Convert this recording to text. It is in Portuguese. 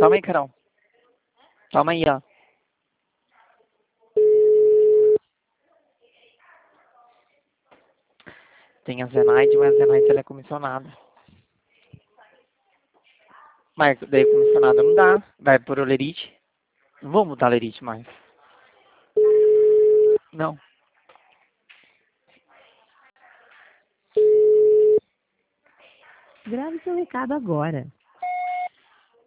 Calma aí, Carol. Calma aí, ó. Tem a Zenaide, mas a Zenaide ela é comissionada. Mas daí comissionada não dá. Vai por o Lerite. Não vou mudar Lerite mais. Não. Grave seu recado agora.